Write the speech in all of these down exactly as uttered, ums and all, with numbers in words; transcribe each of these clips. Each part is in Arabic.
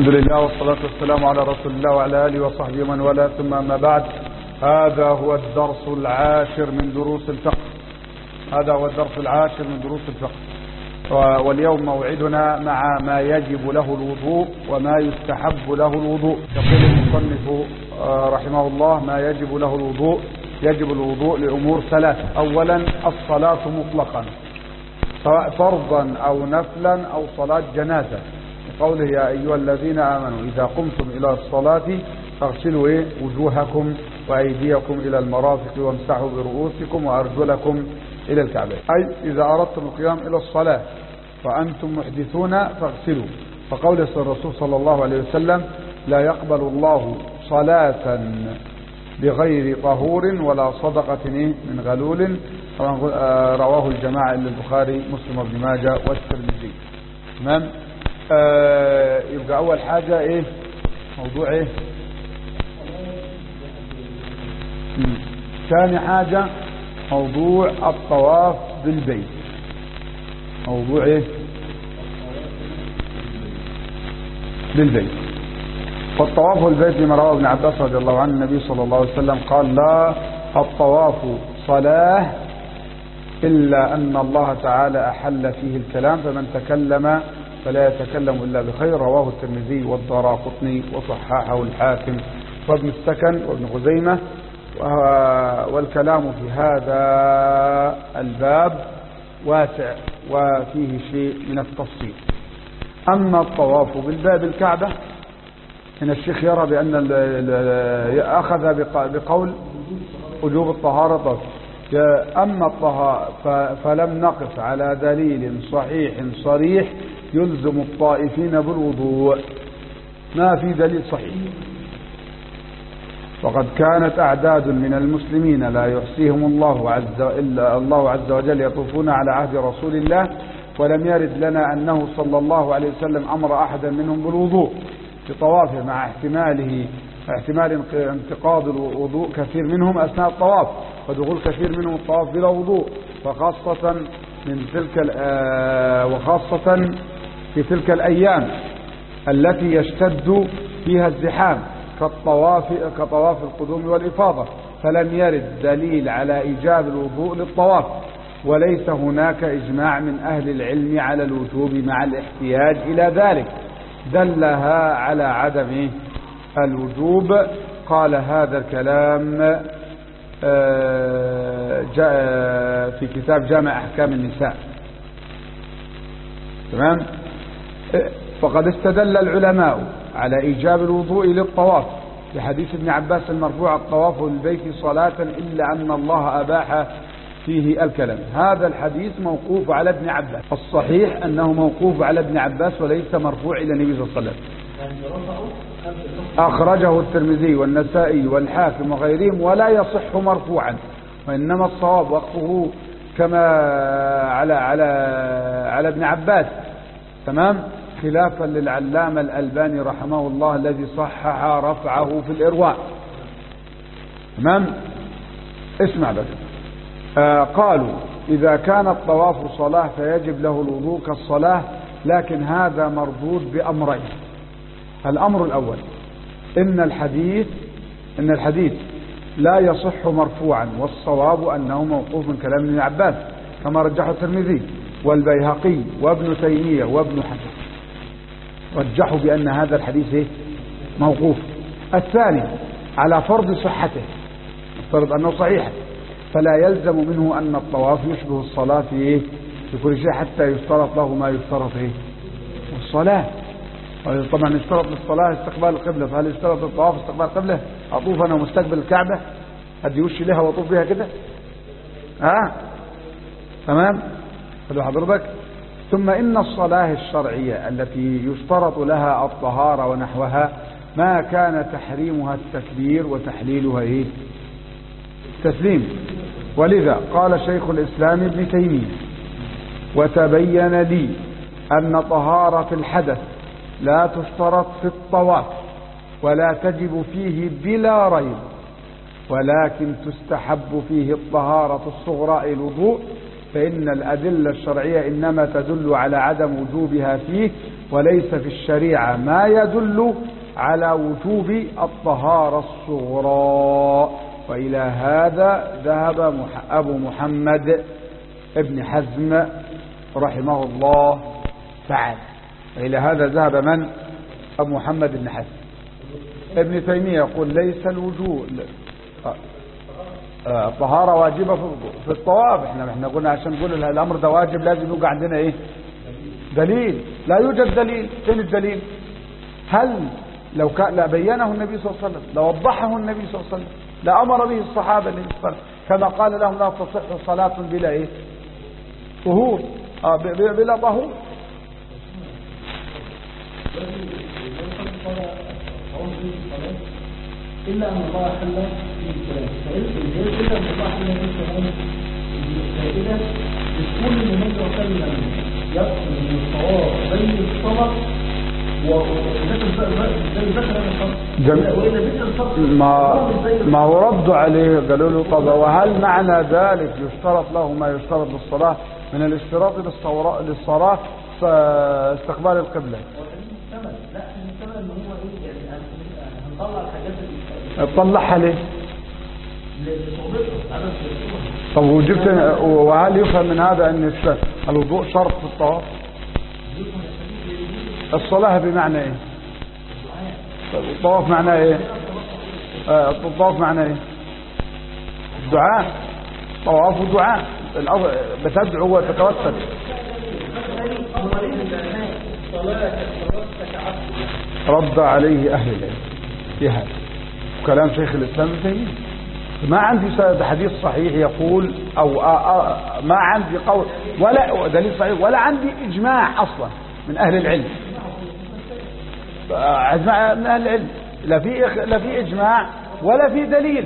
الحمد لله والصلاة والسلام على رسول الله وعلى آله وصحبه ومن والاه، ثم أما بعد. هذا هو الدرس العاشر من دروس الفقه هذا هو الدرس العاشر من دروس الفقه واليوم موعدنا مع ما يجب له الوضوء وما يستحب له الوضوء. يقول المصنف رحمه الله: ما يجب له الوضوء. يجب الوضوء لأمور ثلاثة. أولا الصلاة مطلقا، سواء فرضا أو نفلا أو صلاة جنازة، قوله: يا أيها الذين آمنوا إذا قمتم إلى الصلاة فاغسلوا إيه؟ وجوهكم وأيديكم إلى المرافق وامسحوا برؤوسكم وأرجلكم إلى الكعبين. أي إذا أردتم القيام إلى الصلاة وأنتم محدثون فاغسلوا. فقول الرسول صلى الله عليه وسلم: لا يقبل الله صلاة بغير طهور ولا صدقة من غلول. رواه الجماعة إلا البخاري مسلم وابن ماجه والترمذي. تمام. آه يبقى أول حاجة إيه؟ موضوع إيه؟ ثاني حاجة موضوع الطواف بالبيت. موضوع إيه؟ بالبيت. والطواف بالبيت لما رواه ابن عباس رضي الله عنه النبي صلى الله عليه وسلم قال: لا الطواف صلاة إلا أن الله تعالى أحل فيه الكلام، فمن تكلم فلا يتكلم إلا بخير. رواه الترمذي والدارقطني وصححه الحاكم وابن السكن وابن خزيمة. والكلام في هذا الباب واسع وفيه شيء من التفصيل. أما الطواف بالباب الكعبة، إن الشيخ يرى بأن أخذ بقول وجوب الطهارة. أما الطهارة فلم نقف على دليل صحيح صريح يلزم الطائفين بالوضوء. ما في دليل صحيح. وقد كانت أعداد من المسلمين لا يحصيهم الله عز إلا الله عز وجل يطوفون على عهد رسول الله، ولم يرد لنا أنه صلى الله عليه وسلم أمر أحدا منهم بالوضوء في طوافه، مع احتماله احتمال انتقاض الوضوء كثير منهم أثناء الطواف، ودخول كثير منهم الطواف بلا وضوء، وخاصة من تلك وخاصة في تلك الأيام التي يشتد فيها الزحام كالطواف كطواف القدوم والإفاضة. فلم يرد دليل على إيجاب الوضوء للطواف، وليس هناك إجماع من أهل العلم على الوجوب مع الاحتياج إلى ذلك دلها على عدم الوجوب. قال هذا الكلام جاء في كتاب جامع أحكام النساء. تمام. فقد استدل العلماء على إيجاب الوضوء للطواف لحديث ابن عباس المرفوع: الطواف بالبيت صلاة إلا أن الله أباح فيه الكلام. هذا الحديث موقوف على ابن عباس. الصحيح أنه موقوف على ابن عباس وليس مرفوع إلى النبي صلى الله عليه وسلم. أخرجه الترمذي والنسائي والحاكم وغيرهم ولا يصح مرفوعا، وإنما الصواب وقفه كما على على على ابن عباس. تمام. خلافا للعلامة الألباني رحمه الله الذي صحح رفعه في الإرواء. تمام. اسمع بس. آه قالوا: إذا كان الطواف صلاة فيجب له الوضوء كالصلاة، لكن هذا مردود بأمرين. الأمر الأول إن الحديث إن الحديث لا يصح مرفوعا، والصواب أنه موقوف من كلام ابن عباس كما رجحه الترمذي والبيهقي وابن تيمية وابن حزم، رجحوا بأن هذا الحديث موقوف. الثاني على فرض صحته، فرض أنه صحيح، فلا يلزم منه أن الطواف يشبه الصلاة في في كل شيء حتى يشترط له ما يشترط فيه الصلاة. طبعا يشترط للصلاة استقبال القبلة، فهل يشترط للطواف استقبال القبلة؟ أطوف أنا ومستقبل الكعبة أدي وشي لها وأطوف بها كده؟ ها؟ تمام؟ خلوا حضرتك. ثم إن الصلاة الشرعية التي يشترط لها الطهارة ونحوها ما كان تحريمها التكبير وتحليلها إيه؟ التسليم. ولذا قال شيخ الإسلام ابن تيمية: وتبين لي أن طهارة الحدث لا تشترط في الطواف ولا تجب فيه بلا ريب، ولكن تستحب فيه الطهارة الصغرى الوضوء، فإن الأدلة الشرعية إنما تدل على عدم وجوبها فيه وليس في الشريعة ما يدل على وجوب الطهارة الصغرى. وإلى هذا ذهب أبو محمد ابن حزم رحمه الله تعالى. وإلى هذا ذهب من؟ أبو محمد بن حزم. ابن تيمية يقول ليس الوجوب الطهارة واجبة في الطواف. احنا احنا قلنا عشان نقول الأمر ده واجب لازم يبقى عندنا ايه؟ دليل. لا يوجد دليل. فين الدليل؟ هل لو كان لا بينه النبي صلى الله عليه وسلم، لوضحه النبي صلى الله عليه وسلم، لأمر به الصحابة النبي صلى الله عليه وسلم، كما قال لهم لا تصح صلاة بلا ايه؟ طهور. اه بلا طهور. إلا أن الله حل في الكلام إلا أن الله حل في الكلام فإذا بتكون النبي صلى الله عليه وسلم يقصد من الصواب بين الصلاة ما ما هو ردوا عليه قالوا له طب وهل معنى ذلك يشترط له ما يشترط للصلاة من الاشتراط للصلاة استقبال القبلة؟ لا المثال ان هو ايه يعني هنطلع الحاجات اللي تطلعها ليه؟ طب وجبت وهل يفهم من هذا ان الوضوء شرط في الطواف؟ الصلاة بمعنى ايه؟ الطواف معناه ايه؟ الطواف معناه ايه؟ الدعاء. طواف ودعاء بتدعو وتتوسل. رد عليه أهل العلم في هذا كلام شيخ الإسلام ابن تيمية. ما عندي حديث صحيح يقول أو ما عندي قول ولا دليل صحيح ولا عندي إجماع أصلا من أهل العلم. إجماع من أهل العلم لا في لا في إجماع ولا في دليل.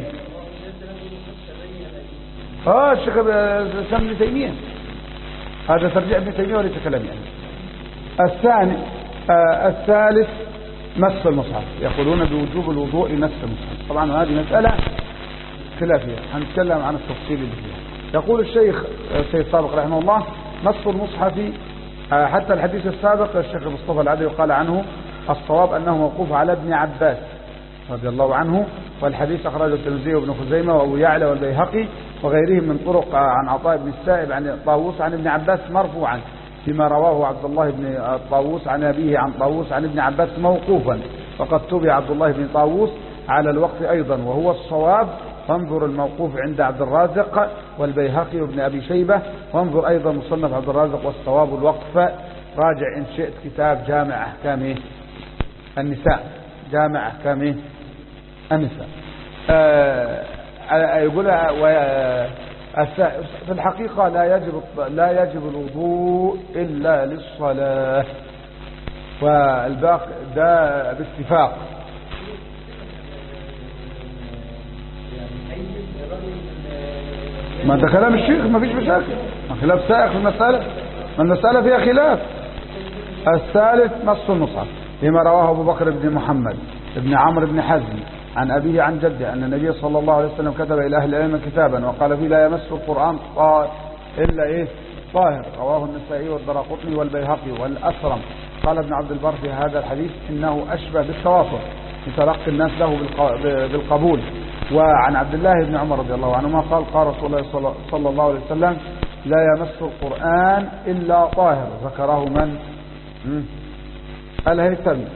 اه الشيخ الإسلام ابن تيمية هذا ترجع ابن تيمية وليس كلام يعني. الثاني آه الثالث مس المصحف. يقولون بوجوب الوضوء مس المصحف. طبعا هذه مسألة خلافية هنتكلم عن التفصيل اللي فيها. يقول الشيخ السيد سابق رحمه الله مس المصحف آه حتى الحديث السابق الشيخ مصطفى العدوي قال عنه الصواب أنه موقوف على ابن عباس رضي الله عنه، والحديث أخرجه الترمذي وابن خزيمة وأبو يعلى والبيهقي وغيرهم من طرق عن عطاء بن السائب عن طاووس عن ابن عباس مرفوعا فيما رواه عبد الله بن طاووس عن أبيه عن طاووس عن ابن عباس موقوفا، وقد تبع عبد الله بن طاووس على الوقف أيضا وهو الصواب. فانظر الموقوف عند عبد الرازق والبيهقي وابن أبي شيبة، وانظر أيضا مصنف عبد الرازق والصواب الوقف. راجع إن شئت كتاب جامع أحكام النساء. جامع أحكام النساء. آه يقول في الحقيقة لا يجب لا يجب الوضوء إلا للصلاة، والباقي ده باتفاق. ما ده كلام الشيخ ما فيش مشاكل، ما خلاف سائق في المسألة، ما المسألة فيها خلاف. الثالث مس المصحف لما رواه أبو بكر بن محمد بن عمرو بن حزم عن أبيه عن جده أن النبي صلى الله عليه وسلم كتب إلى أهل العلم كتابا وقال فيه لا يمس القرآن إلا إيه طاهر. رواه النسائي والدراقطني والبيهقي والأسرم. قال ابن عبد البر في هذا الحديث إنه أشبه بالتوافر لتلقي الناس له بالقبول. وعن عبد الله بن عمر رضي الله عنهما قال قال رسول الله صلى الله عليه وسلم لا يمس القرآن إلا طاهر. ذكره من؟ الهيثمي.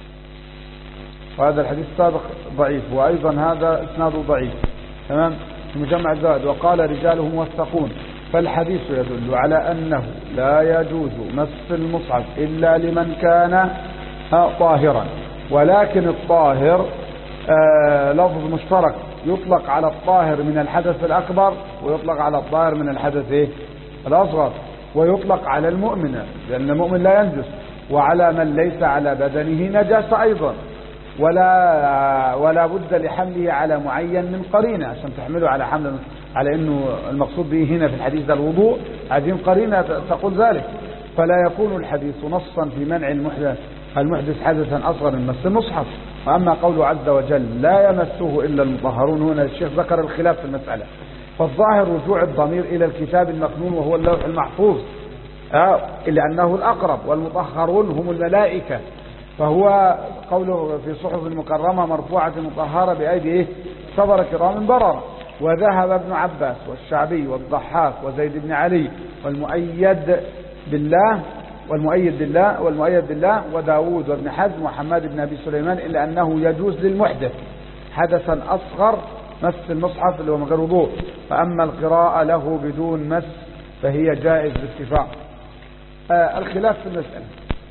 وهذا الحديث السابق ضعيف، وأيضا هذا اسناده ضعيف. تمام. في مجمع الزوائد وقال رجاله موثقون. فالحديث يدل على أنه لا يجوز مس المصحف إلا لمن كان طاهرا، ولكن الطاهر آه لفظ مشترك يطلق على الطاهر من الحدث الأكبر ويطلق على الطاهر من الحدث إيه؟ الأصغر، ويطلق على المؤمن لأن المؤمن لا ينجس، وعلى من ليس على بدنه نجاسة أيضا، ولا ولا بد لحمله على معين من قرينة عشان تحمله على حمل على انه المقصود به هنا في الحديث ده الوضوء، عايزين قرينة تقول ذلك. فلا يكون الحديث نصا في منع المحدث المحدث حدثا اصغر من مس المصحف. واما قوله عز وجل لا يمسه الا المطهرون، هنا الشيخ ذكر الخلاف في المسألة. فالظاهر رجوع الضمير الى الكتاب المكنون وهو اللوح المحفوظ، لأنه الأقرب، والمطهرون هم الملائكة، فهو قوله في صحف المكرمة مرفوعة مطهرة بأيدي سفر كرام بررة. وذهب ابن عباس والشعبي والضحاك وزيد بن علي والمؤيد بالله والمؤيد بالله والمؤيد بالله وداود وابن حزم وحماد بن أبي سليمان إلا أنه يجوز للمحدث حدثا أصغر مس المصحف اللي هو من غير وضوء، فأما القراءة له بدون مس فهي جائز باتفاق. آه الخلاف في المسألة.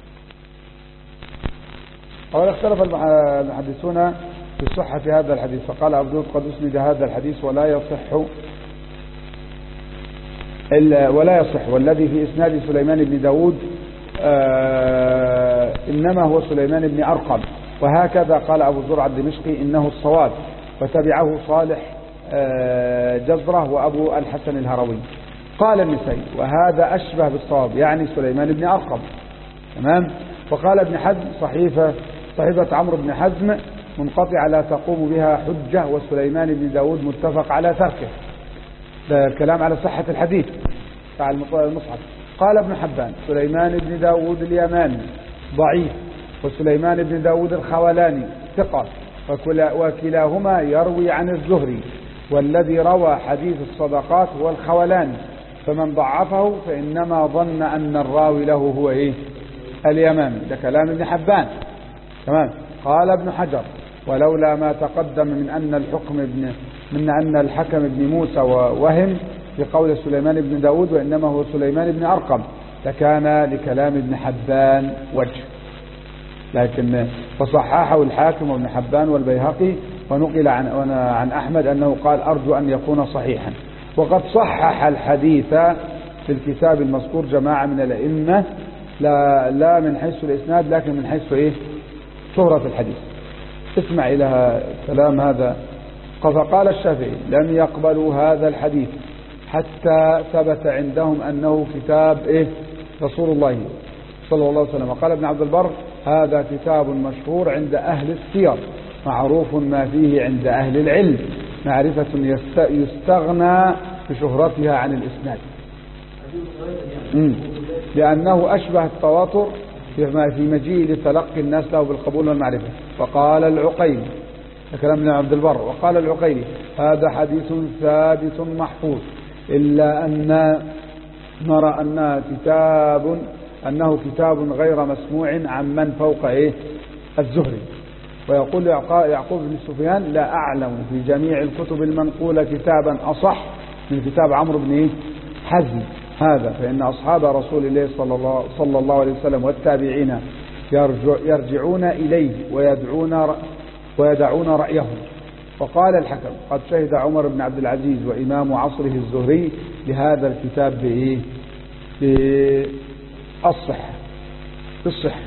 أولا اختلف المحدثون في صحة هذا الحديث، فقال أبو داود قد أسند هذا الحديث ولا يصح إلا ولا يصح والذي في إسناد سليمان بن داود آه إنما هو سليمان بن أرقم، وهكذا قال أبو زرع الدمشقي إنه الصواب، وتبعه صالح آه جزرة وأبو الحسن الهروي. قال النسائي وهذا أشبه بالصواب، يعني سليمان بن أرقم. تمام. وقال ابن حزم صحيفة صحيفة عمرو بن حزم منقطعة لا تقوم بها حجة، وسليمان بن داود متفق على تركه. ده الكلام على صحة الحديث بتاع المصحف. قال ابن حبان سليمان بن داود اليماني ضعيف، وسليمان بن داود الخولاني ثقة، وكلاهما يروي عن الزهري، والذي روى حديث الصدقات هو الخولاني، فمن ضعفه فإنما ظن أن الراوي له هو إيه اليمامي. ده كلام ابن حبان. تمام. قال ابن حجر ولولا ما تقدم من أن الحكم ابن من أن الحكم ابن موسى ووهم في قول سليمان بن داود وإنما هو سليمان بن أرقم لكان لكلام ابن حبان وجه، لكن فصححه الحاكم وابن حبان والبيهقي، ونقل عن عن أحمد أنه قال أرجو أن يكون صحيحا. وقد صحح الحديث في الكتاب المذكور جماعة من الأئمة، لا لا من حيث الإسناد لكن من حيث إيه شهرة الحديث. اسمع إلى كلام هذا. فقال الشافعي لم يقبلوا هذا الحديث حتى ثبت عندهم أنه كتاب إيه رسول الله صلى الله عليه وسلم. وقال ابن عبد البر هذا كتاب مشهور عند أهل السير، معروف ما فيه عند أهل العلم، معرفة يستغنى بشهرتها عن الإسناد، لأنه أشبه التواتر في مجيء لتلقي الناس له بالقبول والمعرفة. وقال العقيلي كلام ابن عبد البر وقال العقيلي هذا حديث ثابت محفوظ، إلا أن نرى أنه كتاب أنه كتاب غير مسموع عمن فوق إيه الزهري. ويقول يعقوب بن سفيان لا أعلم في جميع الكتب المنقولة كتابا أصح من كتاب عمرو بن إيه حزم هذا، فإن أصحاب رسول الله صلى الله, صلى الله عليه وسلم والتابعين يرجع يرجعون إليه ويدعون ويدعون رأيهم. وقال الحكم قد شهد عمر بن عبد العزيز وإمام عصره الزهري لهذا الكتاب بإيه بالصحة بالصحة.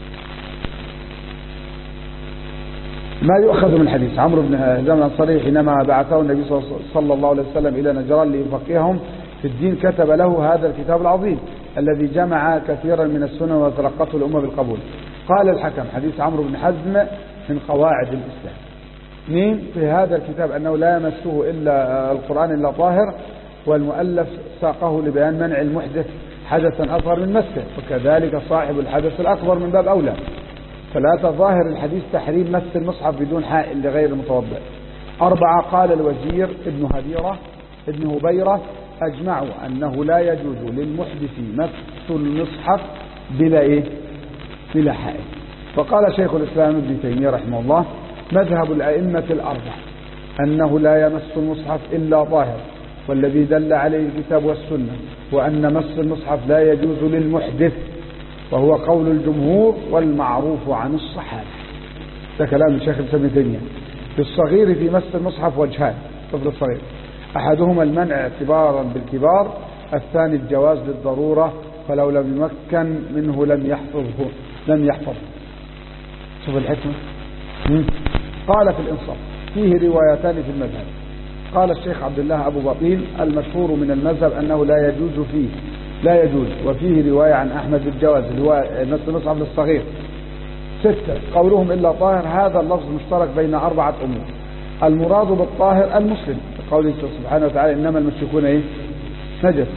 ما يؤخذ من الحديث عمرو بن هزام الأنصاري حينما بعثه النبي صلى الله عليه وسلم إلى نجران ليفقههم في الدين كتب له هذا الكتاب العظيم الذي جمع كثيرا من السنن وتلقته الأمة بالقبول. قال الحكم حديث عمرو بن حزم من قواعد الإسلام. مين في هذا الكتاب أنه لا يمسه إلا القرآن إلا طاهر، والمؤلف ساقه لبيان منع المحدث حدثا أصغر من مسه، وكذلك صاحب الحدث الأكبر من باب أولى. ثلاثة ظاهر الحديث تحريم مس المصحف بدون حائل لغير المتوضئ. أربعة قال الوزير ابن هبيرة ابن هبيرة أجمعوا أنه لا يجوز للمحدث مس المصحف بلا إيه بلا حائل. فقال شيخ الإسلام ابن تيمية رحمه الله مذهب الأئمة الأربعة أنه لا يمس المصحف إلا طاهر، والذي دل عليه الكتاب والسنة، وأن مس المصحف لا يجوز للمحدث، وهو قول الجمهور والمعروف عن الصحابة. ده كلام الشيخ الإسلام ابن تيمية. في الصغير في مس المصحف وجهان طفل الصغير، أحدهما المنع اعتبارا بالكبار، الثاني الجواز للضرورة، فلو لم يمكن منه لم يحفظه لم يحفظه. شوف الحكمة. قال في الإنصاف فيه روايتان في المذهب. قال الشيخ عبد الله أبو بطيل المشهور من المذهب أنه لا يجوز فيه لا يجوز وفيه رواية عن أحمد بالجواز اللي هو مس المصحف للصغير. ستة قولهم إلا طاهر، هذا اللفظ مشترك بين أربعة أمور. المراد بالطاهر المسلم، قوله سبحانه وتعالى إنما المشركون إيه نجس.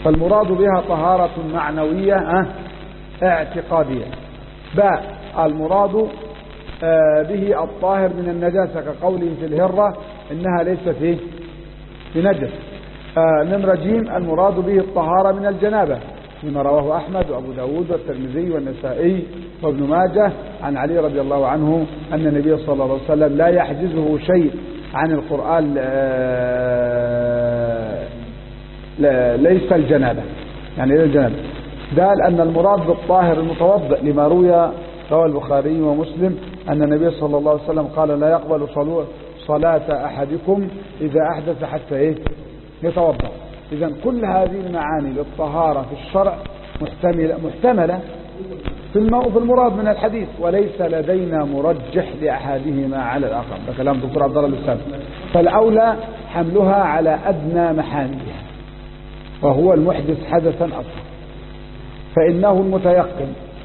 فالمراد بها طهارة معنوية اه اعتقادية. باء المراد اه به الطاهر من النجاسة كقوله في الهرة إنها ليست ايه بنجس. اه نمرة جيم المراد به الطهارة من الجنابة فيما رواه أحمد وأبو داود والترمذي والنسائي وابن ماجه عن علي رضي الله عنه أن النبي صلى الله عليه وسلم لا يحجزه شيء عن القرآن ليس الجنابة، يعني ليس الجنابة. قال أن المراد بالطاهر المتوضئ لما روي روى البخاري ومسلم أن النبي صلى الله عليه وسلم قال لا يقبل صلاة أحدكم إذا أحدث حتى إيه يتوضأ. إذن كل هذه المعاني للطهارة في الشرع محتملة, محتملة في في المراد من الحديث، وليس لدينا مرجح لأحدهما على الآخر. ده كلام دكتور عبد الله الأستاذ. فالأولى حملها على أدنى محاملها وهو المحدث حدثا أصغر، فإنه المتيقن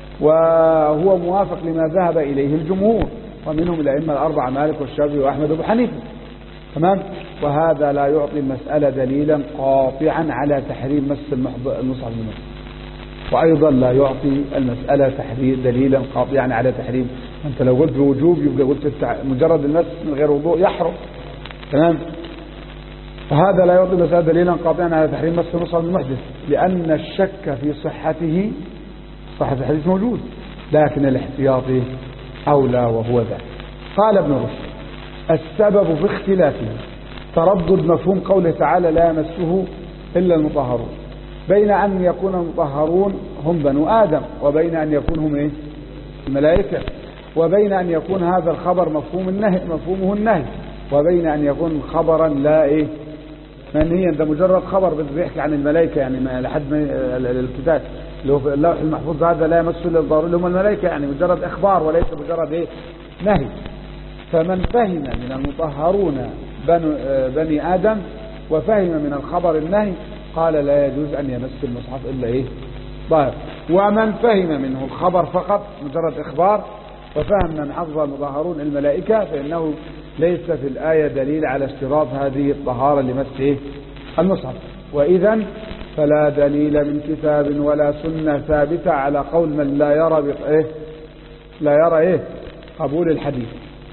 وهو موافق لما ذهب إليه الجمهور ومنهم الأئمة الأربعة مالك والشافعي وأحمد وأبو حنيفة. تمام. وهذا لا يعطي المسألة دليلا قاطعا على تحريم مس المصحف المصحف، وأيضا لا يعطي المسألة تحريم دليلا قاطعا على تحريم. أنت لو قلت بوجوب يبقى قلت مجرد المس من غير وضوء يحرم. تمام. فهذا لا يعطي المسألة دليلا قاطعا على تحريم مس المصحف المحدث، لأن الشك في صحته صحة الحديث موجود، لكن الاحتياط أولى وهو ذا. قال ابن رشد السبب في اختلافه تردد مفهوم قوله تعالى لا يمسه إلا المطهرون، بين أن يكون المطهرون هم بنو آدم، وبين أن يكون هم إيه؟ الملائكة، وبين أن يكون هذا الخبر مفهوم النهي مفهومه النهي، وبين أن يكون خبرا لا إيه منهيا. ده مجرد خبر بيحكي عن الملائكة، يعني لحد الكتاب اللي هو في اللوح المحفوظ هذا لا يمسه إلا الضروري اللي هم الملائكة، يعني مجرد إخبار وليس مجرد إيه نهي. فمن فهم من المطهرون بني آدم وفهم من الخبر النهي قال لا يجوز أن يمس المصحف إلا إيه ظاهر. ومن فهم منه الخبر فقط مجرد إخبار وفهم من حفظ المطهرون الملائكة فإنه ليس في الآية دليل على اشتراط هذه الطهارة لمس إيه المصحف. وإذا فلا دليل من كتاب ولا سنة ثابتة على قول من لا يرى إيه لا يرى إيه قبول الحديث.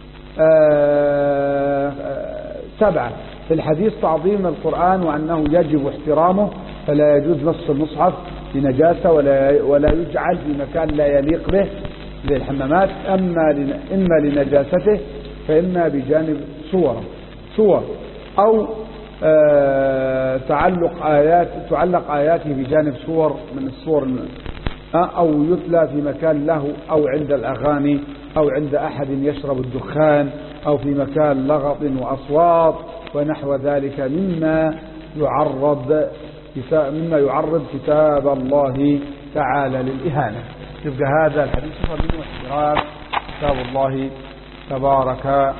آه آه سبعة في الحديث تعظيم القرآن وأنه يجب احترامه، فلا يجوز مس المصحف بنجاسة ولا ولا يجعل في مكان لا يليق به زي الحمامات، أما إما لنجاسته فإما بجانب صور صور أو آه تعلق آيات تعلق آياته بجانب صور من الصور، أو يتلى في مكان له أو عند الأغاني أو عند أحد يشرب الدخان أو في مكان لغط وأصوات ونحو ذلك مما يعرض مما يعرض كتاب الله تعالى للإهانة. يبقى هذا الحديث منه احترام كتاب الله تبارك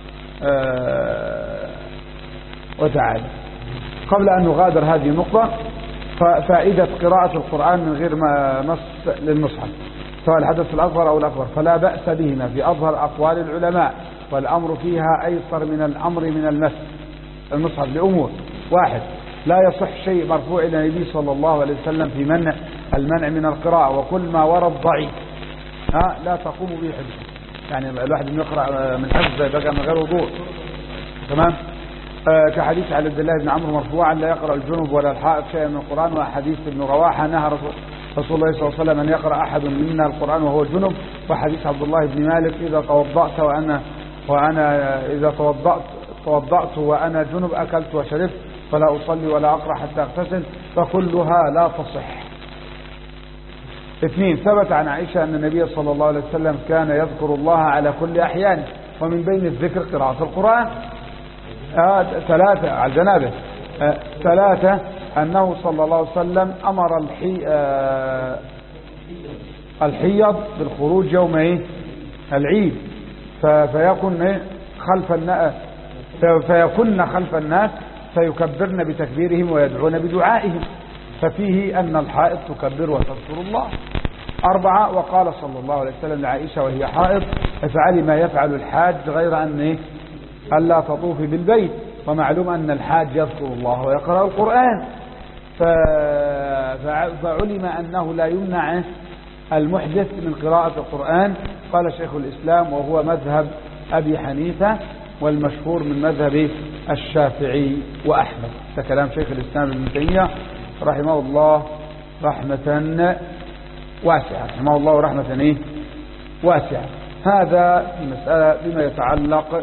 وتعالى. قبل أن نغادر هذه النقطة، فائدة قراءة القرآن من غير ما مس للمصحف سواء الحدث الأصغر أو الأكبر فلا بأس بهما في أظهر أقوال العلماء، والأمر فيها أيسر من الأمر من المس المصحف لأمور. واحد، لا يصح شيء مرفوع إلى النبي صلى الله عليه وسلم في منع المنع من القراءة، وكل ما ورد ضعيف ها لا تقوم به حجة. يعني الواحد يقرأ من حفظ زي بقى من غير وضوء. تمام. آه كحديث على عبد الله بن عمرو مرفوعا لا يقرأ الجنب ولا الحائض شيئا من القرآن، وحديث ابن رواحة نهى رسول رسول الله صلى الله عليه وسلم أن يقرأ أحد منا القرآن وهو جنب، وحديث عبد الله بن مالك إذا توضأت وأنا وأنا إذا توضأت توضأت وأنا جنب أكلت وشربت فلا أصلي ولا أقرأ حتى أغتسل، فكلها لا تصح. اثنين، ثبت عن عائشة أن النبي صلى الله عليه وسلم كان يذكر الله على كل أحيانه، ومن بين الذكر قراءة القرآن. آه ثلاثة على الجنابة. آه ثلاثة، أنه صلى الله عليه وسلم أمر الحي آه الحيض بالخروج يوم إيه العيد، فيكون إيه خلف الناس فيكن خلف الناس فيكبرن بتكبيرهم ويدعون بدعائهم، ففيه أن الحائض تكبر وتذكر الله. أربعة، وقال صلى الله عليه وسلم لعائشة وهي حائض افعلي ما يفعل الحاج غير أن إيه ألا تطوفي بالبيت، ومعلوم أن الحاج يذكر الله ويقرأ القرآن. فعلم أنه لا يمنع المحدث من قراءة القرآن. قال شيخ الإسلام وهو مذهب أبي حنيفة والمشهور من مذهب الشافعي وأحمد. ده كلام شيخ الإسلام ابن تيمية رحمه الله رحمة واسعة، رحمه الله رحمة إيه؟ واسعة. هذا في مسألة بما يتعلق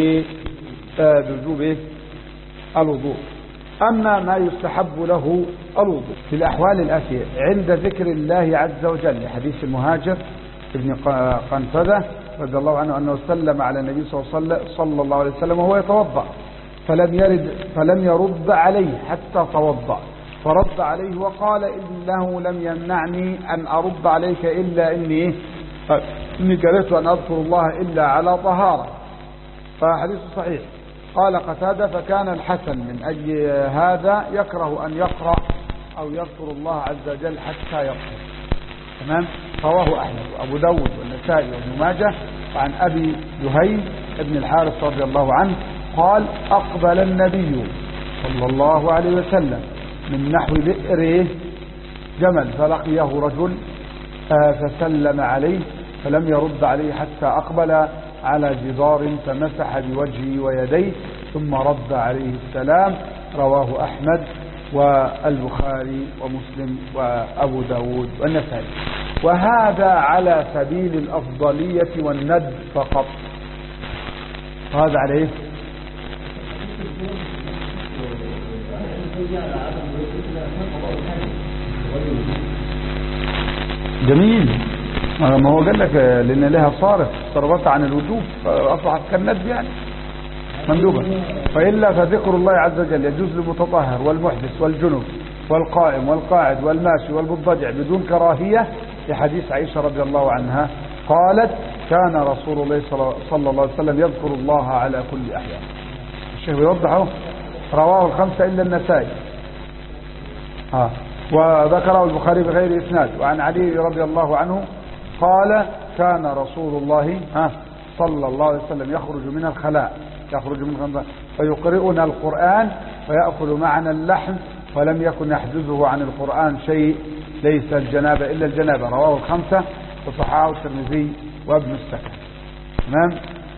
بوجوب الوضوء. أما ما يستحب له الوضوء في الأحوال الآتية: عند ذكر الله عز وجل، حديث المهاجر ابن قنفذة رضي الله عنه أنه سلم على النبي صلى الله عليه وسلم وهو يتوضأ فلم يرد فلم يرد عليه حتى توضأ، فرد عليه وقال إنه لم يمنعني أن أرد عليك إلا إني إني كرهت أن أذكر الله إلا على طهارة. فحديث صحيح. قال قتادة: فكان الحسن من أجل هذا يكره أن يقرأ أو يذكر الله عز وجل حتى يقرأ. تمام. رواه أحمد وأبو داود والنسائي وابن ماجه عن أبي جهيم ابن الحارث رضي الله عنه قال: أقبل النبي صلى الله عليه وسلم من نحو بئر جمل فلقيه رجل فسلم عليه فلم يرد عليه حتى أقبل على جدار فمسح بوجهه ويديه ثم رد عليه السلام. رواه أحمد والبخاري ومسلم وأبو داود والنسائي. وهذا على سبيل الأفضلية والند فقط. هذا عليه جميل. ما هو قال لك لأن لها صارف صرفت عن الوجوب فأصبحت كالند يعني مندوبة. فإلا فذكر الله عز وجل يجوز للمتطهر والمحدث والجنوب والقائم والقاعد والماشي والمضطجع بدون كراهية، لحديث عائشة رضي الله عنها قالت: كان رسول الله صلى الله عليه وسلم يذكر الله على كل أحيان. الشيخ يوضحه. رواه الخمسة إلا النسائي. ها وذكره البخاري بغير إسناد. وعن علي رضي الله عنه قال: كان رسول الله ها صلى الله عليه وسلم يخرج من الخلاء يخرج من الخلاء فيقرئنا القرآن فيأكل معنا اللحم ولم يكن يحجزه عن القرآن شيء ليس الجنابة إلا الجنابة. رواه الخمسة وصححه الترمذي وابن السكن. تمام.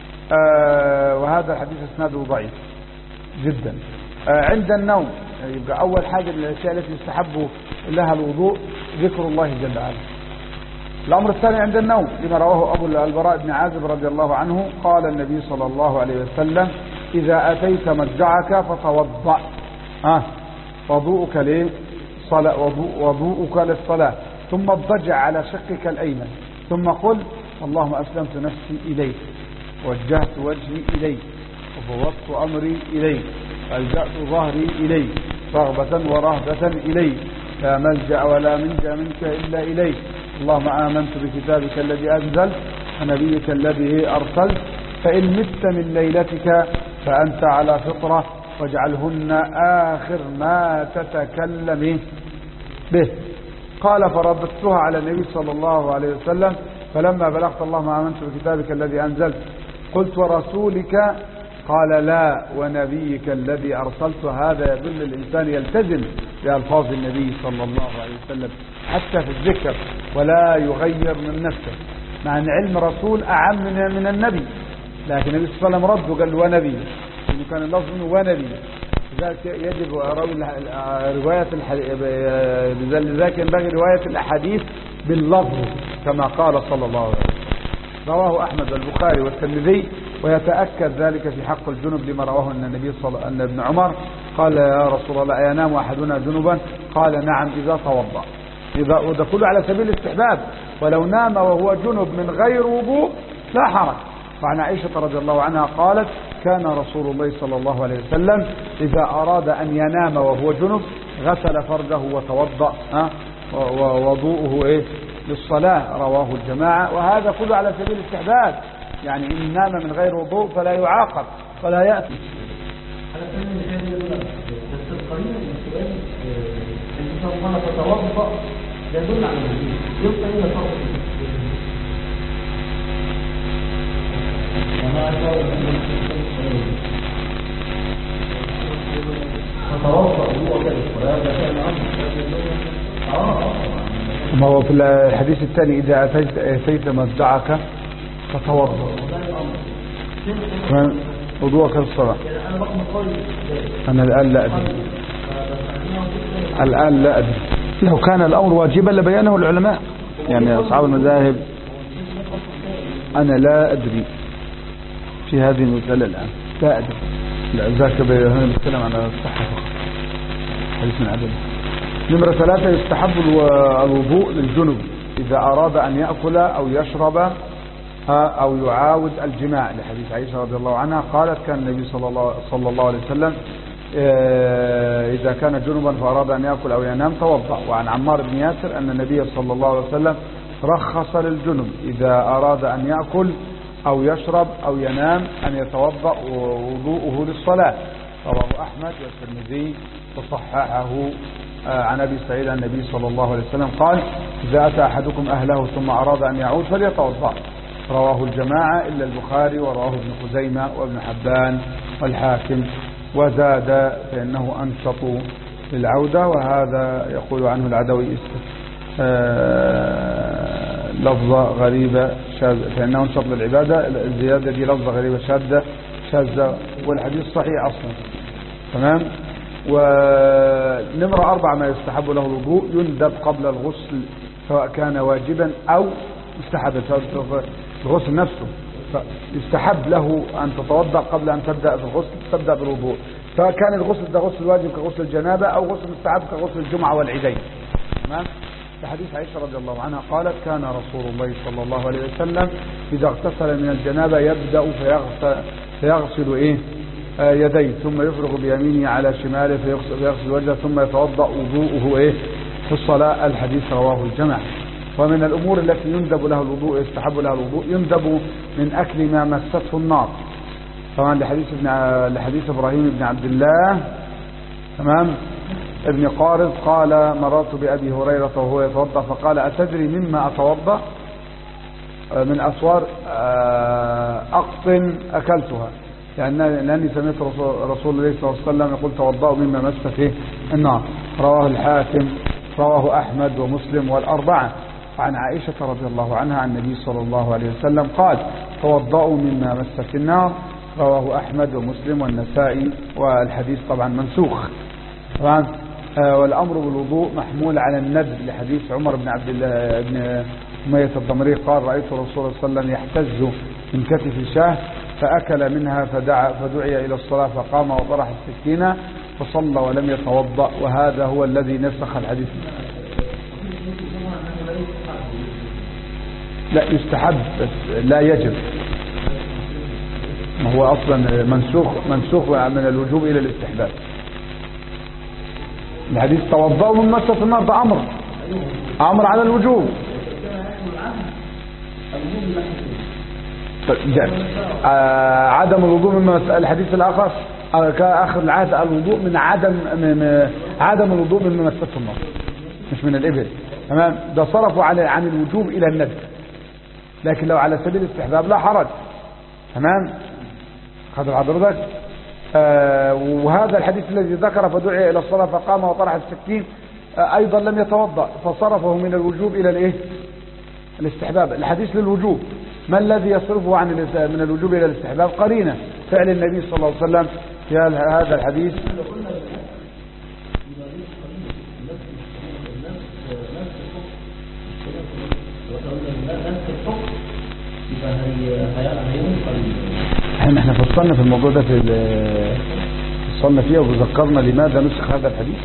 آه وهذا الحديث اسناده ضعيف جدا. آه عند النوم يبقى أول حاجة من الأشياء التي يستحب لها الوضوء ذكر الله جل وعلا. الأمر الثاني عند النوم لما رواه أبو البراء بن عازب رضي الله عنه قال النبي صلى الله عليه وسلم: إذا أتيت مضجعك فتوضأ. آه وضوءك للصلاة وضوءك للصلاة ثم اضطجع على شقك الأيمن ثم قل: اللهم أسلمت نفسي إليك ووجهت وجهي إليك وفوضت أمري إليك وألجأت ظهري إليك رغبة ورهبة إليك لا ملجأ ولا منجأ منك إلا إليك. اللهم آمنت بكتابك الذي أنزلت ونبيك الذي أرسلت فإن مت من ليلتك فأنت على فطرة واجعلهن آخر ما تتكلم به. قال: فرددتها على النبي صلى الله عليه وسلم فلما بلغت اللهم آمنت بكتابك الذي أنزلت قلت: ورسولك؟ قال: لا ونبيك الذي أرسلت. هذا يدل الإنسان يلتزم بألفاظ النبي صلى الله عليه وسلم حتى في الذكر ولا يغير من نفسه، مع أن علم رسول أعم من النبي، لكن النبي صلى الله عليه وسلم رد وقال: ونبي، إنه كان اللفظ منه ونبي. لذلك يجب رواية لذلك ينبغي رواية الأحاديث باللفظ كما قال صلى الله عليه وسلم. رواه أحمد والبخاري والترمذي. ويتأكد ذلك في حق الجنب لما رواه أن النبي صلى أن ابن عمر قال: يا رسول الله أينام أحدنا جنبا؟ قال: نعم إذا توضأ. إذا وده كله على سبيل الاستحباب، ولو نام وهو جنب من غير وضوء لا حرج. وعن عائشة رضي الله عنها قالت: كان رسول الله صلى الله عليه وسلم إذا أراد أن ينام وهو جنب غسل فرجه وتوضأ ووضوءه إيه للصلاة. رواه الجماعة. وهذا كله على سبيل الاستحباب، يعني إن نام من غير وضوء فلا يعاقب ولا يأتي. بس القرينة من السؤال أنت صرفنا تتوضأ يدل على الوجود يبقى هنا فرق وما أشعر تتوضأ وضوء الصلاة ده كان أمر اه ما هو في الحديث الثاني إذا أتيت, أتيت مضجعك فتوضأ وضوءك للصلاة. أنا الآن لا أدري الآن لا أدري لو كان الأمر واجبا لبيانه العلماء يعني أصحاب المذاهب. أنا لا أدري في هذه المسألة الآن لا أدري. لا ذاك هنا نتكلم عن الصحة فقط حديث من عدم. نمرة ثلاثة يستحب الوضوء للجنب إذا أراد أن يأكل أو يشرب أو يعاود الجماع لحديث عائشة رضي الله عنها قالت كان النبي صلى الله, صلى الله عليه وسلم إذا كان جنبا فأراد أن يأكل أو ينام توضأ. وعن عمار بن ياسر أن النبي صلى الله عليه وسلم رخص للجنب إذا أراد أن يأكل أو يشرب أو ينام أن يتوضأ وضوءه للصلاة. رواه أحمد والترمذي وصححه عن أبي سعيد عن النبي صلى الله عليه وسلم قال إذا أتى أحدكم أهله ثم أراد أن يعود فليتوضأ. رواه الجماعة إلا البخاري ورواه ابن خزيمة وابن حبان والحاكم وزاد فإنه أنشط للعودة. وهذا يقول عنه العدوي آه لفظة غريبة شاذة فإنه أنشط للعبادة. الزيادة دي لفظة غريبة شاذة شاذة والحديث صحيح أصلا. تمام. ونمرة أربعة ما يستحب له الوضوء يندب قبل الغسل سواء كان واجبا أو مستحبا. الغسل نفسه يستحب له أن تتوضأ قبل أن تبدأ في الغسل تبدأ بالوضوء سواء كان الغسل ده غسل واجب كغسل الجنابة أو غسل مستحب كغسل الجمعة والعيدين. تمام. في حديث عائشة رضي الله عنها قالت كان رسول الله صلى الله عليه وسلم إذا اغتسل من الجنابة يبدأ فيغسل, فيغسل إيه آه يديه ثم يفرغ بيمينه على شماله فيغسل, فيغسل وجهه ثم يتوضأ وضوءه إيه في الصلاة. الحديث رواه الجماعة. ومن الأمور التي يندب له الوضوء يستحب لها الوضوء يندب من أكل ما مسته النار. طبعا لحديث ابن لحديث إبراهيم بن عبد الله تمام ابن قارض قال مررت بأبي هريرة وهو يتوضأ فقال أتدري مما أتوضأ من أسوار أقط أكلتها يعني لأني سمعت رسول الله صلى الله عليه وسلم يقول توضأوا مما مسته النار. رواه الحاكم رواه أحمد ومسلم والأربعة. عن عائشة رضي الله عنها عن النبي صلى الله عليه وسلم قال توضأوا مما مست النار. رواه أحمد ومسلم والنسائي والحديث طبعا منسوخ. طبعا آه والأمر بالوضوء محمول على الندب لحديث عمر بن عبد الله بن أمية الضمري قال رأيت الرسول صلى الله عليه وسلم يحتز من كتف شاه فأكل منها فدعا فدعي إلى الصلاة فقام وطرح السكينة فصلى ولم يتوضأ. وهذا هو الذي نسخ الحديث. لا يستحب بس لا يجب. ما هو أصلا منسوخ منسوخ من الوجوب إلى الاستحباب. الحديث توضأوا من مسة النار ده أمر أمر على الوجوب. آه عدم الوضوء من الحديث الآخر كآخر العهد الوضوء من عدم من عدم الوضوء من مسة النار مش من الإبل. تمام. ده صرفوا على عن الوجوب إلى الندب لكن لو على سبيل الاستحباب لا حرج. تمام. خذ حضرتك آه وهذا الحديث الذي ذكر فدعي إلى الصلاة فقام وطرح السكين آه أيضا لم يتوضأ فصرفه من الوجوب إلى الإيه الاستحباب. الحديث للوجوب. ما الذي يصرفه عن من الوجوب إلى الاستحباب؟ قرينة فعل النبي صلى الله عليه وسلم في هذا الحديث. احنا فصلنا في الموضوع ده في فصلنا فيه وذكرنا لماذا نسخ هذا الحديث.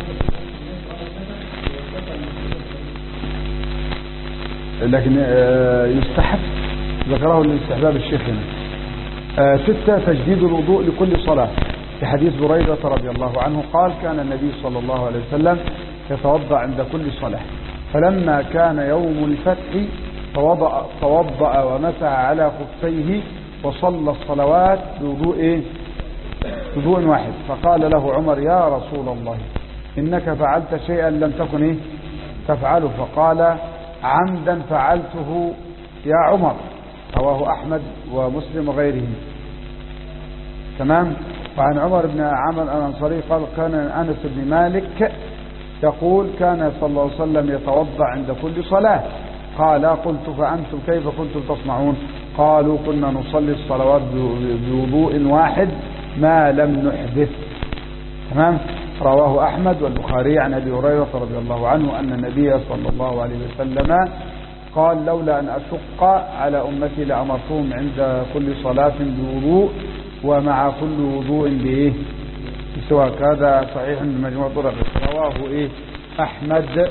لكن يستحب ذكره للاستحباب الشيخ هنا. ستة تجديد الوضوء لكل صلاة. في حديث بريدة رضي الله عنه قال كان النبي صلى الله عليه وسلم يتوضأ عند كل صلاة فلما كان يوم الفتح توضأ, توضأ ومسح على خفيه وصلى الصلوات بوضوء إيه؟ وضوء واحد. فقال له عمر يا رسول الله إنك فعلت شيئا لم تكن إيه؟ تفعله. فقال عمدا فعلته يا عمر. رواه أحمد ومسلم وغيره. تمام. وعن عمر بن عامر الأنصاري قال كان أنس بن مالك يقول كان صلى الله عليه وسلم يتوضأ عند كل صلاة. قال قلت فأنتم كيف كنتم تصنعون؟ قالوا كنا نصلي الصلوات بوضوء واحد ما لم نحدث. تمام. رواه أحمد والبخاري عن أبي هريرة رضي الله عنه أن النبي صلى الله عليه وسلم قال لولا أن أشق على أمتي لأمرتهم عند كل صلاة بوضوء ومع كل وضوء بإيه سواك. هذا صحيح من مجموع طرق. رواه إيه أحمد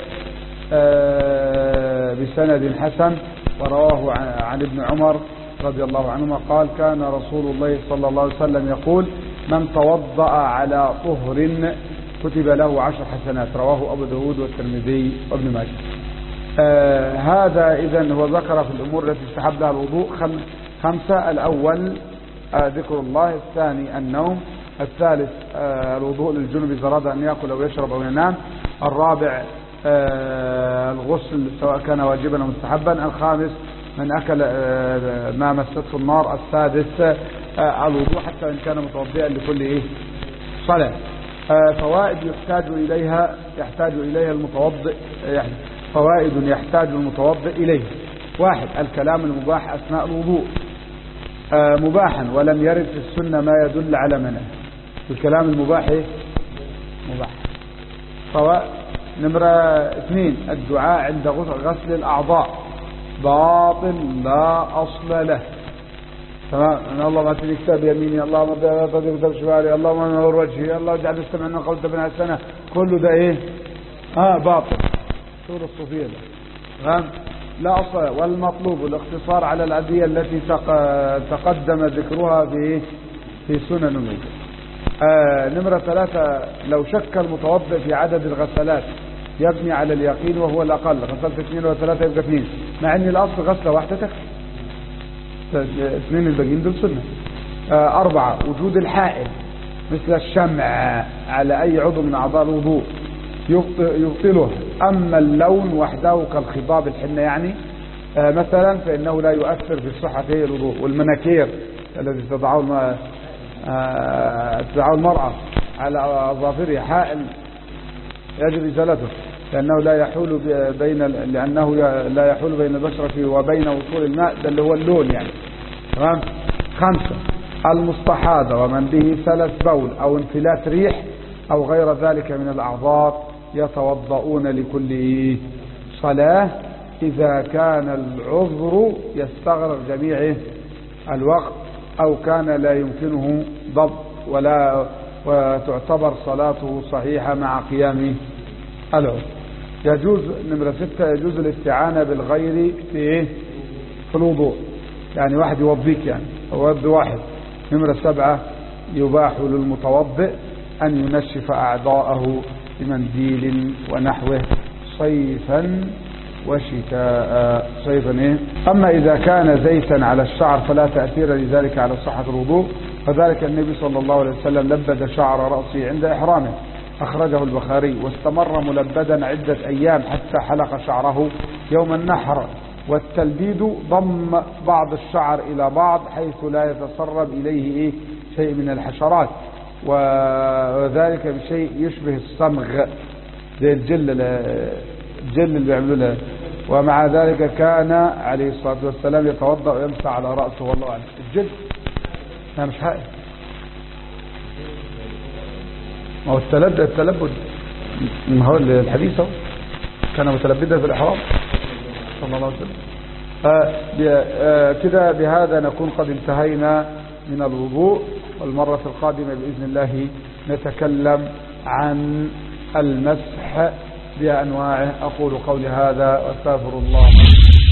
آه بسند حسن. ورواه عن ابن عمر رضي الله عنهما قال كان رسول الله صلى الله عليه وسلم يقول من توضأ على طهر كتب له عشر حسنات. رواه أبو داود والترمذي وابن ماجه. آه هذا إذن هو ذكر في الأمور التي استحب لها الوضوء خمسة. الأول آه ذكر الله. الثاني النوم. الثالث آه الوضوء للجنب إذا أراد أن يأكل أو يشرب أو ينام. الرابع آه الغسل سواء كان واجبا أو مستحبا. الخامس من أكل آه ما مسته النار. السادس آه الوضوء حتى إن كان متوضئا لكل إيه صلاة. آه فوائد يحتاج إليها يحتاج إليها المتوضئ. فوائد يحتاج المتوضئ إليه. واحد الكلام المباح أثناء الوضوء آه مباحا ولم يرد في السنة ما يدل على منعه. الكلام المباح مباح. فوائد نمرة اثنين الدعاء عند غسل الأعضاء باطل لا أصل له. تمام. أن الله ما تلي كتاب يميني اللهم لا تضيق كتاب شمالي اللهم نور وجهي الله اجعل استمعنا قولت بنا السنة كله ده ايه اه باطل. سورة الصوفية تمام لا أصل. والمطلوب الاقتصار على الأدعية التي تقدم ذكرها في في سنن الوضوء. آه نمرة ثلاثة لو شك المتوضئ في عدد الغسلات يبني على اليقين وهو الأقل. غسلت اثنين وثلاثة يبقى اثنين مع ان الأصل غسلة واحدة تكفي. اثنين الباقيين دول سنة. آه أربعة وجود الحائل مثل الشمع على أي عضو من أعضاء الوضوء يبطله. أما اللون وحده كالخضاب الحنة يعني آه مثلا فإنه لا يؤثر في صحة الوضوء. والمناكير الذي تضعه آه تضعه المرأة على أظافرها حائل يجب إزالته لأنه لا يحول بين لأنه لا يحول بين البشرة وبين وصول الماء ده اللي هو اللون يعني. تمام. خمسة المستحاضة ومن به سلس بول أو انفلات ريح أو غير ذلك من الأعضاء يتوضؤون لكل صلاة إذا كان العذر يستغرق جميع الوقت أو كان لا يمكنه ضبط ولا وتعتبر صلاته صحيحة مع قيام العذر. يجوز نمرة ستة يجوز الاستعانة بالغير في ايه في الوضوء يعني واحد يوضيك يعني أو يوضي واحد. نمرة سبعة يباح للمتوضئ أن ينشف أعضاءه بمنديل ونحوه صيفا وشتاء. صيفا ايه. أما إذا كان زيتا على الشعر فلا تأثير لذلك على صحة الوضوء فذلك النبي صلى الله عليه وسلم لبد شعر رأسه عند إحرامه. أخرجه البخاري. واستمر ملبدا عدة أيام حتى حلق شعره يوم النحر. والتلبيد ضم بعض الشعر إلى بعض حيث لا يتسرب إليه إيه شيء من الحشرات وذلك بشيء يشبه الصمغ زي الجل الجل اللي بيعملوا له. ومع ذلك كان عليه الصلاة والسلام يتوضأ ويمسح على رأسه والله أعلم. الجل أنا مش حائل ما هو التلبد التلبد ما هو الحديث هو كان متلبدا في الإحرام صلى الله عليه وسلم. آه كده بهذا نكون قد انتهينا من الوضوء. والمرة القادمة بإذن الله نتكلم عن المسح بأنواعه. أقول قولي هذا وأستغفر الله.